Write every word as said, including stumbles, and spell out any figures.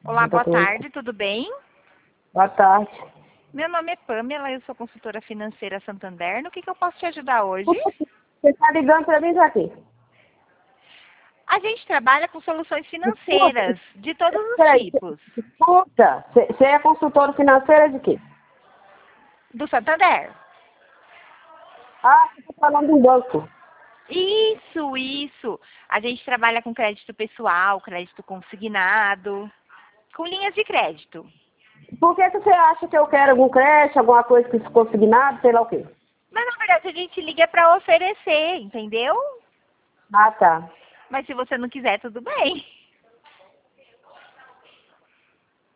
Olá, boa tarde, tudo bem? Boa tarde. Meu nome é Pamela, eu sou consultora financeira Santander. No que, que eu posso te ajudar hoje? Você está ligando para mim para quê? A gente trabalha com soluções financeiras de todos os Peraí, tipos. escuta, você é consultora financeira de quê? Do Santander. Ah, você está falando do banco. Isso, isso. A gente trabalha com crédito pessoal, crédito consignado, com linhas de crédito. Por que, que você acha que eu quero algum crédito, alguma coisa que consignado, sei lá o quê? Mas na verdade a gente liga para oferecer, entendeu? Ah, tá. Mas se você não quiser, tudo bem.